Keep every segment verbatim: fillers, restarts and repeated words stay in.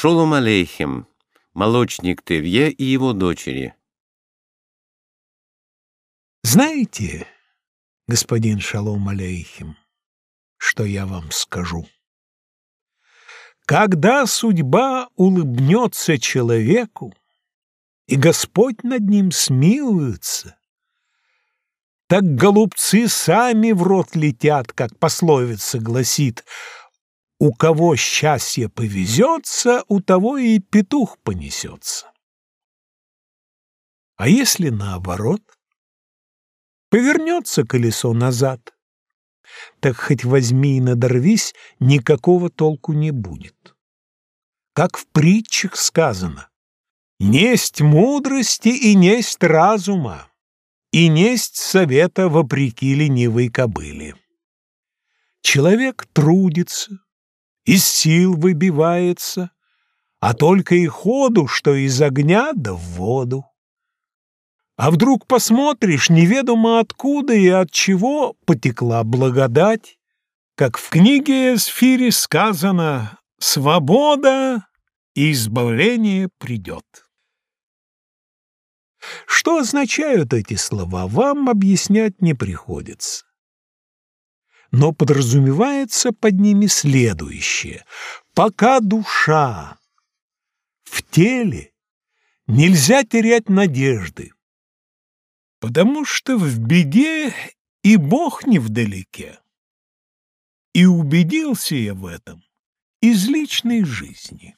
Шолом алейхем, молочник Тевье и его дочери. Знаете, господин Шолом алейхем, что я вам скажу? Когда судьба улыбнется человеку, и Господь над ним смилуется, так голубцы сами в рот летят, как пословица гласит: у кого счастье повезется, у того и петух понесется. А если наоборот? Повернется колесо назад, так хоть возьми и надорвись, никакого толку не будет. Как в притчах сказано: несть мудрости и несть разума, и несть совета вопреки ленивой кобыле. Человек трудится, из сил выбивается, а только и ходу, что из огня да в воду. А вдруг посмотришь, неведомо откуда и от чего потекла благодать, как в книге Эсфири сказано: «Свобода и избавление придет». Что означают эти слова, вам объяснять не приходится. Но подразумевается под ними следующее: пока душа в теле, нельзя терять надежды, потому что в беде и Бог невдалеке. И убедился я в этом из личной жизни.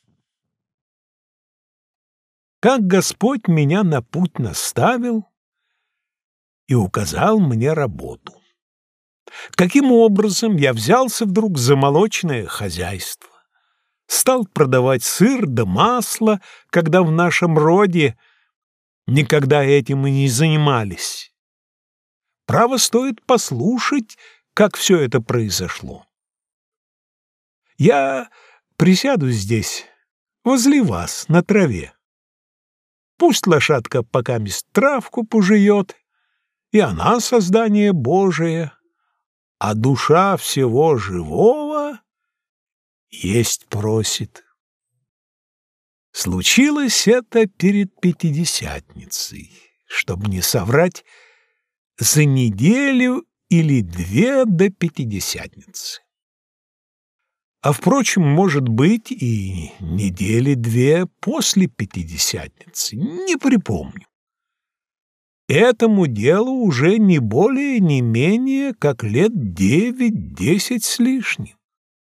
Как Господь меня на путь наставил и указал мне работу. Каким образом я взялся вдруг за молочное хозяйство, стал продавать сыр да масло, когда в нашем роде никогда этим и не занимались. Право, стоит послушать, как все это произошло. Я присяду здесь, возле вас, на траве. Пусть лошадка покамест травку пожует, и она создание Божие, а душа всего живого есть просит. Случилось это перед Пятидесятницей, чтобы не соврать, за неделю или две до Пятидесятницы. А, впрочем, может быть, и недели две после Пятидесятницы, не припомню. Этому делу уже не более, не менее, как лет девять-десять с лишним.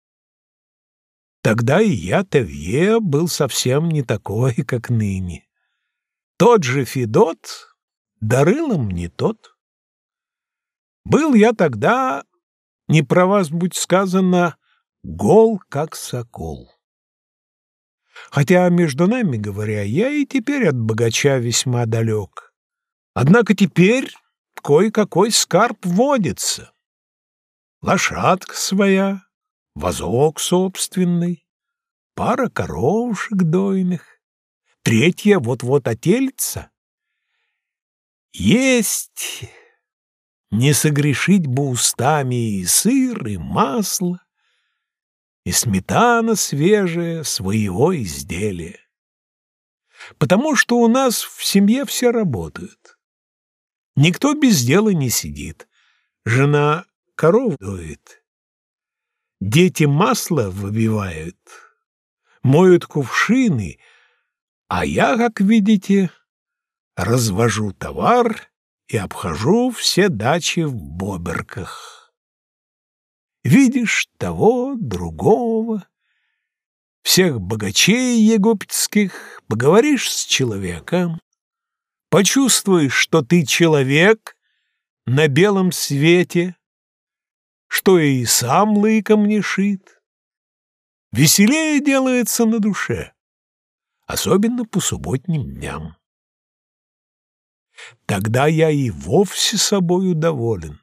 Тогда и я, Тевье, был совсем не такой, как ныне. Тот же Федот, да рылом не тот. Был я тогда, не про вас будь сказано, гол, как сокол. Хотя, между нами говоря, я и теперь от богача весьма далек. Однако теперь кое-какой скарб водится. Лошадка своя, возок собственный, пара коровушек дойных, третья вот-вот отельца. Есть, не согрешить бы устами и сыр, и масло, и сметана свежая, своего изделия. Потому что у нас в семье все работают. Никто без дела не сидит. Жена коров доит, дети масло выбивают, моют кувшины, а я, как видите, развожу товар и обхожу все дачи в боберках. Видишь того, другого, всех богачей египетских, поговоришь с человеком, почувствуешь, что ты человек на белом свете, что и сам лыком не шит. Веселее делается на душе, особенно по субботним дням. Тогда я и вовсе собою доволен.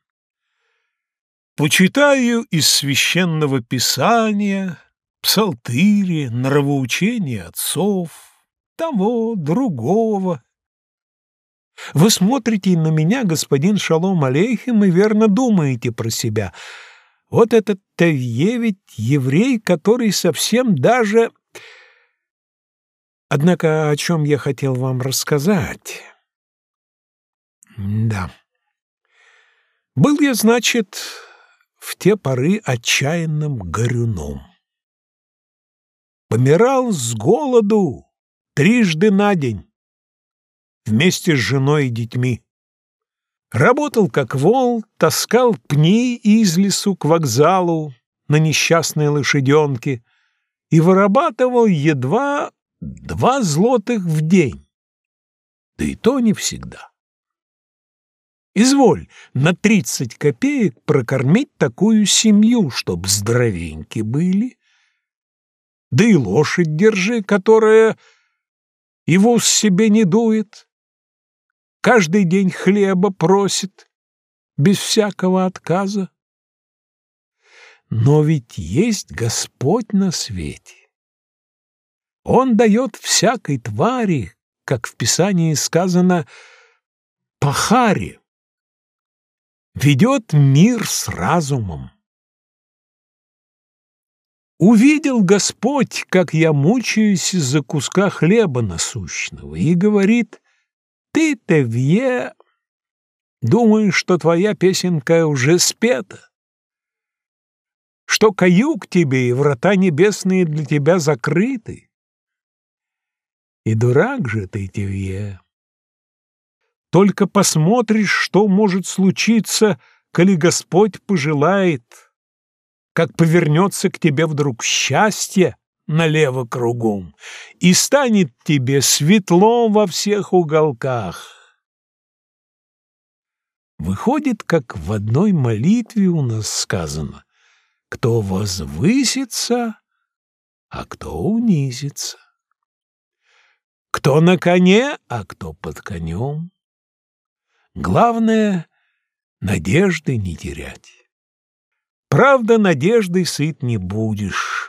Почитаю из священного писания, псалтыри, нравоучения отцов, того, другого. Вы смотрите на меня, господин Шолом алейхем, и верно думаете про себя: вот этот Тевье ведь еврей, который совсем даже Однако о чем я хотел вам рассказать? Да. Был я, значит, в те поры отчаянным горюном. Помирал с голоду трижды на день вместе с женой и детьми. Работал как вол, таскал пни из лесу к вокзалу на несчастной лошаденке и вырабатывал едва два злотых в день. Да и то не всегда. Изволь на тридцать копеек прокормить такую семью, чтоб здоровеньки были, да и лошадь держи, которая и в ус себе не дует, каждый день хлеба просит, без всякого отказа. Но ведь есть Господь на свете. Он дает всякой твари, как в Писании сказано, по харе, ведет мир с разумом. Увидел Господь, как я мучаюсь из-за куска хлеба насущного, и говорит: «Ты, Тевье, думаешь, что твоя песенка уже спета, что каюк тебе и врата небесные для тебя закрыты. И дурак же ты, Тевье. Только посмотришь, что может случиться, коли Господь пожелает, как повернется к тебе вдруг счастье налево кругом, и станет тебе светло во всех уголках». Выходит, как в одной молитве у нас сказано: кто возвысится, а кто унизится, кто на коне, а кто под конем. Главное — надежды не терять. Правда, надеждой сыт не будешь.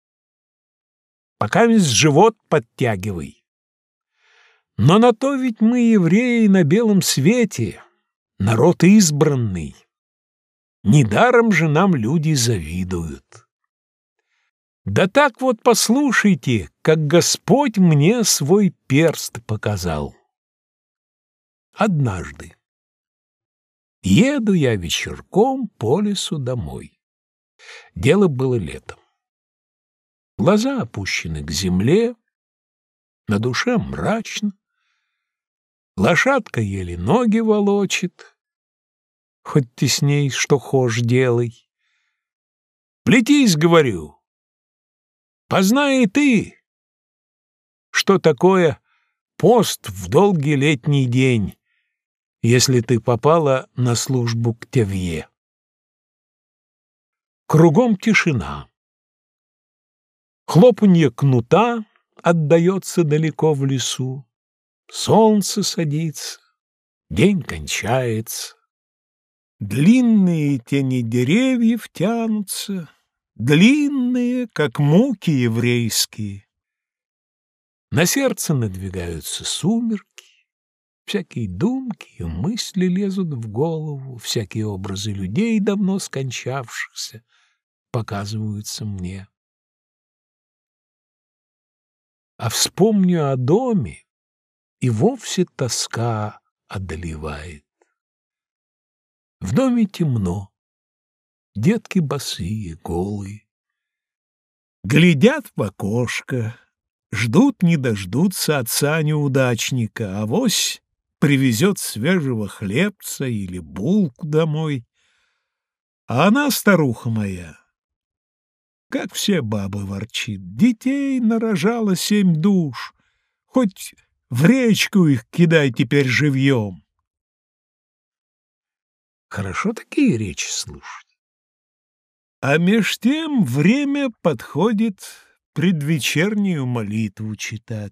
Пока весь живот подтягивай. Но на то ведь мы, евреи, на белом свете, народ избранный. Недаром же нам люди завидуют. Да так вот послушайте, как Господь мне свой перст показал. Однажды еду я вечерком по лесу домой. Дело было летом. Глаза опущены к земле, на душе мрачно. Лошадка еле ноги волочит, хоть ты с ней что хошь делай. Плетись, говорю, познай и ты, что такое пост в долгий летний день, если ты попала на службу к Тевье. Кругом тишина. Хлопанье кнута отдается далеко в лесу. Солнце садится, день кончается. Длинные тени деревьев тянутся, длинные, как муки еврейские. На сердце надвигаются сумерки. Всякие думки и мысли лезут в голову, всякие образы людей, давно скончавшихся, показываются мне. А вспомню о доме, и вовсе тоска одолевает. В доме темно, детки босые, голые. Глядят в окошко, ждут не дождутся отца-неудачника, авось привезет свежего хлебца или булку домой. А она, старуха моя, как все бабы, ворчит: детей нарожала семь душ, хоть в речку их кидай теперь живьем. Хорошо такие речи слушать. А меж тем время подходит предвечернюю молитву читать.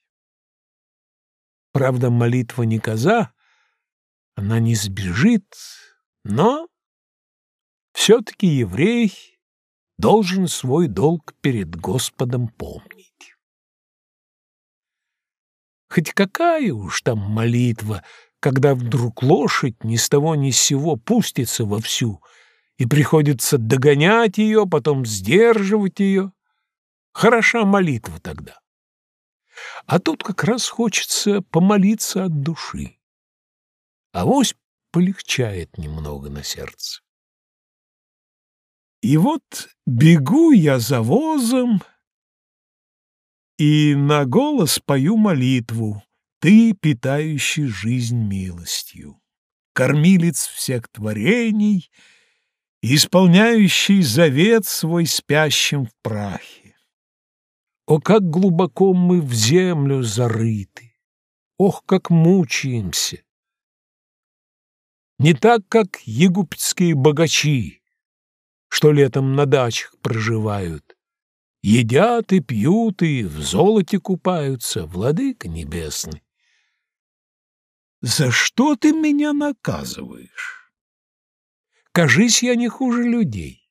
Правда, молитва не коза, она не сбежит, но все-таки еврей должен свой долг перед Господом помнить. Хоть какая уж там молитва, когда вдруг лошадь ни с того ни с сего пустится вовсю, и приходится догонять ее, потом сдерживать ее. Хороша молитва тогда. А тут как раз хочется помолиться от души. Авось полегчает немного на сердце. И вот бегу я за возом и на голос пою молитву: Ты, питающий жизнь милостью, кормилец всех творений, исполняющий завет свой спящим в прахе. О, как глубоко мы в землю зарыты! Ох, как мучаемся! Не так, как египетские богачи, что летом на дачах проживают. Едят и пьют, и в золоте купаются, владыка небесный. За что ты меня наказываешь? Кажись, я не хуже людей.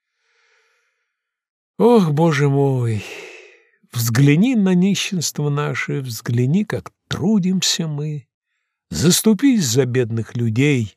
Ох, Боже мой, взгляни на нищенство наше, взгляни, как трудимся мы. Заступись за бедных людей,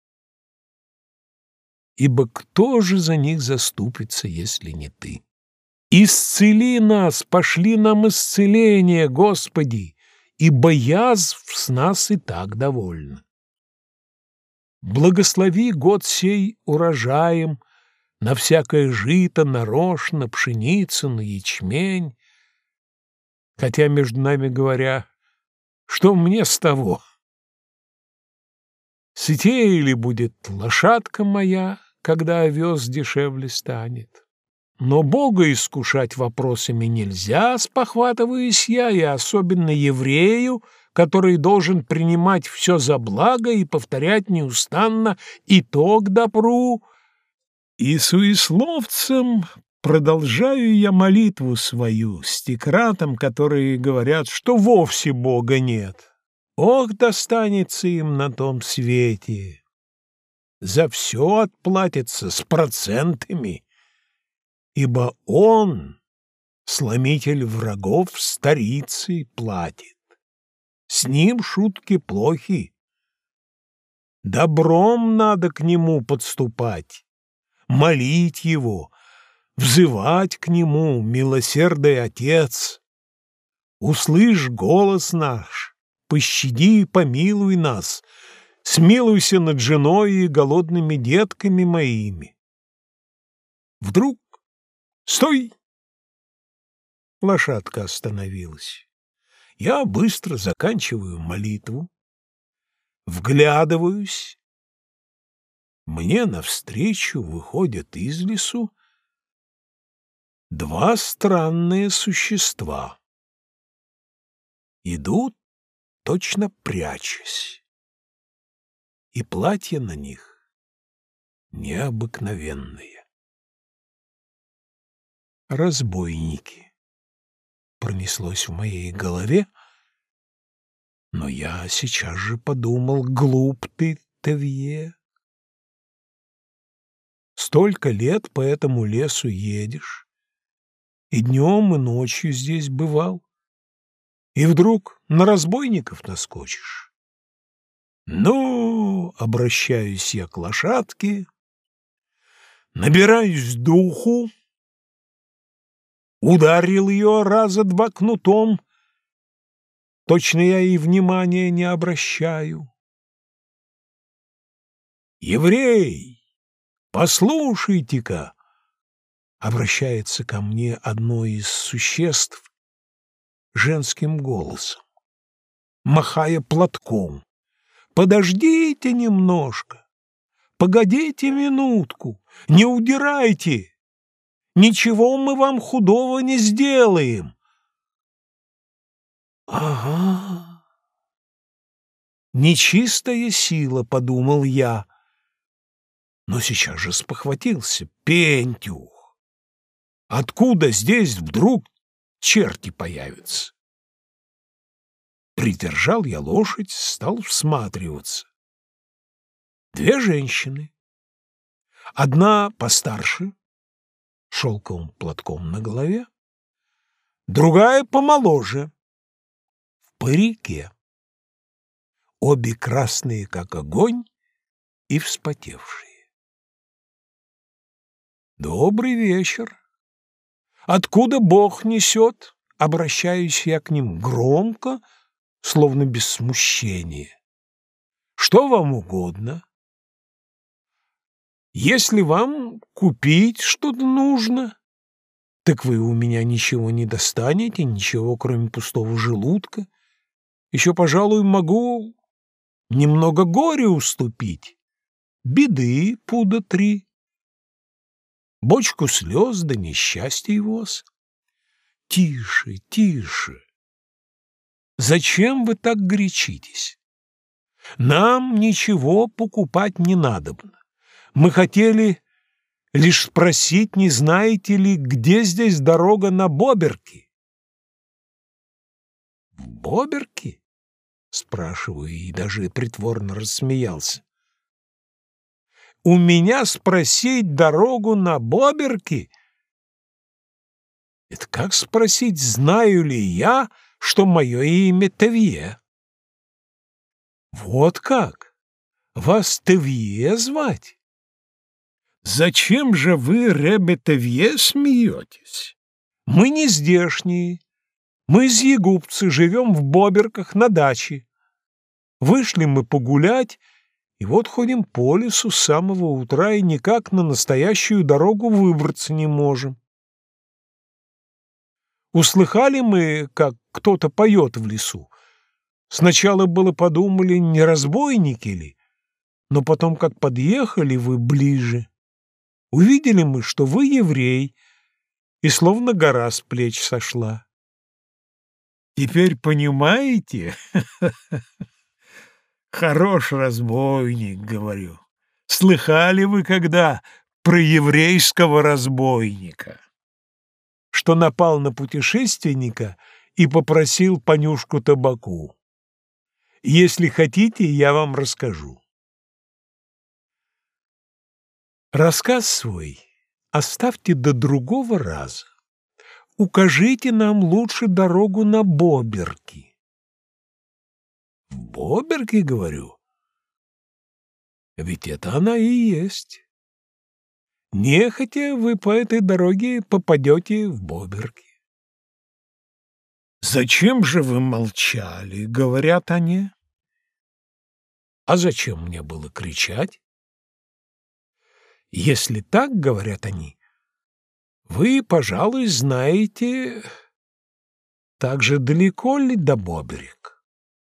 ибо кто же за них заступится, если не ты? Исцели нас, пошли нам исцеление, Господи, ибо язв с нас и так довольно. Благослови год сей урожаем на всякое жито, на рожь, на пшеницу, на ячмень. Хотя, между нами говоря, что мне с того? Сытее ли будет лошадка моя, когда овес дешевле станет? Но Бога искушать вопросами нельзя, спохватываюсь я, и особенно еврею, который должен принимать все за благо и повторять неустанно итог добру. И суесловцам продолжаю я молитву свою, стекратам, которые говорят, что вовсе Бога нет. Ох, достанется им на том свете! За все отплатится с процентами, ибо он, сломитель врагов, старицей платит. С ним шутки плохи. Добром надо к нему подступать, молить его, взывать к нему, милосердный Отец. Услышь голос наш, пощади и помилуй нас, смилуйся над женой и голодными детками моими. Вдруг стой! Лошадка остановилась. Я быстро заканчиваю молитву, вглядываюсь. Мне навстречу выходят из лесу два странные существа. Идут, точно прячась, и платья на них необыкновенные. Разбойники. Пронеслось в моей голове, но я сейчас же подумал: глуп ты, Тевье. Столько лет по этому лесу едешь, и днем, и ночью здесь бывал, и вдруг на разбойников наскочишь. Ну, обращаюсь я к лошадке, набираюсь духу, ударил ее раза два кнутом, точно я и внимания не обращаю. «Еврей, послушайте-ка!» — обращается ко мне одно из существ женским голосом, махая платком. «Подождите немножко, погодите минутку, не удирайте, ничего мы вам худого не сделаем». «Ага, нечистая сила», — подумал я, но сейчас же спохватился. Пентюх! Откуда здесь вдруг черти появятся? Придержал я лошадь, стал всматриваться. Две женщины. Одна постарше, шелковым платком на голове, другая помоложе, в парике. Обе красные, как огонь, и вспотевшие. «Добрый вечер! Откуда Бог несет?» — обращаюсь я к ним громко, словно без смущения. Что вам угодно? Если вам купить что-то нужно, так вы у меня ничего не достанете, ничего, кроме пустого желудка. Еще, пожалуй, могу немного горя уступить, беды пуда три, бочку слез да несчастий воз. Тише, тише. Зачем вы так горячитесь? Нам ничего покупать не надобно. Мы хотели лишь спросить, не знаете ли, где здесь дорога на Боберки? В Боберки? Спрашиваю, и даже притворно рассмеялся. У меня спросить дорогу на Боберки? Это как спросить, знаю ли я, что мое имя Тевье? Вот как? Вас Тевье звать? Зачем же вы, ребе Тевье, смеетесь? Мы не здешние. Мы из Егупцы, живем в Боберках на даче. Вышли мы погулять, и вот ходим по лесу с самого утра и никак на настоящую дорогу выбраться не можем. Услыхали мы, как кто-то поет в лесу. Сначала было подумали, не разбойники ли, но потом, как подъехали вы ближе, увидели мы, что вы еврей, и словно гора с плеч сошла. Теперь понимаете? Хорош разбойник, говорю. Слыхали вы когда про еврейского разбойника, что напал на путешественника и попросил понюшку табаку? Если хотите, я вам расскажу. Рассказ свой оставьте до другого раза. Укажите нам лучше дорогу на Боберки. В Боберки, говорю? Ведь это она и есть. Нехотя вы по этой дороге попадете в Боберки. «Зачем же вы молчали?» — говорят они. А зачем мне было кричать? Если так, говорят они, вы, пожалуй, знаете, так же далеко ли до Боберек?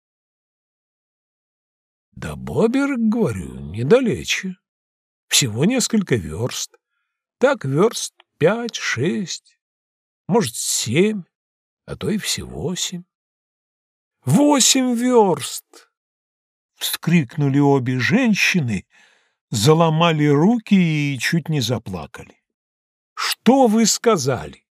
До Боберек, говорю, недалече. Всего несколько верст. Так верст пять, шесть, может, семь, а то и все восемь. Восемь верст! Вскрикнули обе женщины, заломали руки и чуть не заплакали. Что вы сказали?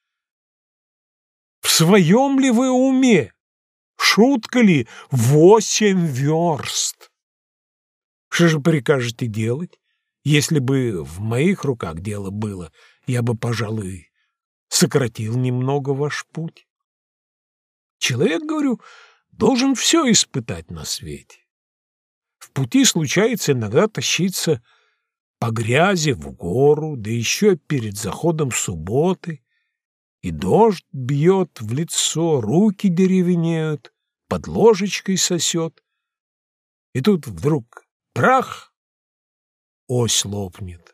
В своем ли вы уме? Шутка ли? Восемь верст! Что же прикажете делать? Если бы в моих руках дело было, я бы, пожалуй, сократил немного ваш путь. Человек, говорю, должен все испытать на свете. В пути случается иногда тащиться по грязи в гору, да еще перед заходом субботы, и дождь бьет в лицо, руки деревенеют, под ложечкой сосет. И тут вдруг трах, ось лопнет.